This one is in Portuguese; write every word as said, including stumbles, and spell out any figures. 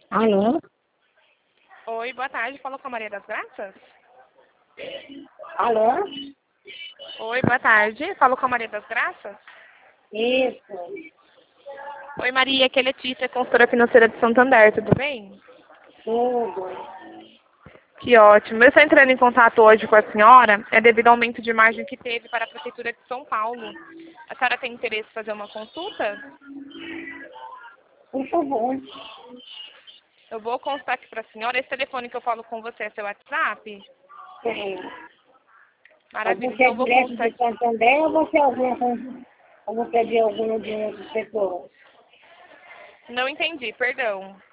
Alô? Oi, boa tarde. Falou com a Maria das Graças? Alô? Oi, boa tarde. Falou com a Maria das Graças? Isso, Oi, Maria. Aqui é Letícia, consultora financeira de Santander. Tudo bem? tudo. Que ótimo. Eu estou entrando em contato hoje com a senhora, é devido ao aumento de margem que teve para a Prefeitura de São Paulo. A senhora tem interesse em fazer uma consulta? Por favor. Eu vou constar aqui para a senhora. Esse telefone que eu falo com você é seu WhatsApp? Sim. Mas Maravilha. você é Então eu vou direto constar de aqui. Santander ou você é algum, ou você é de algum de outro setor? Não entendi, perdão.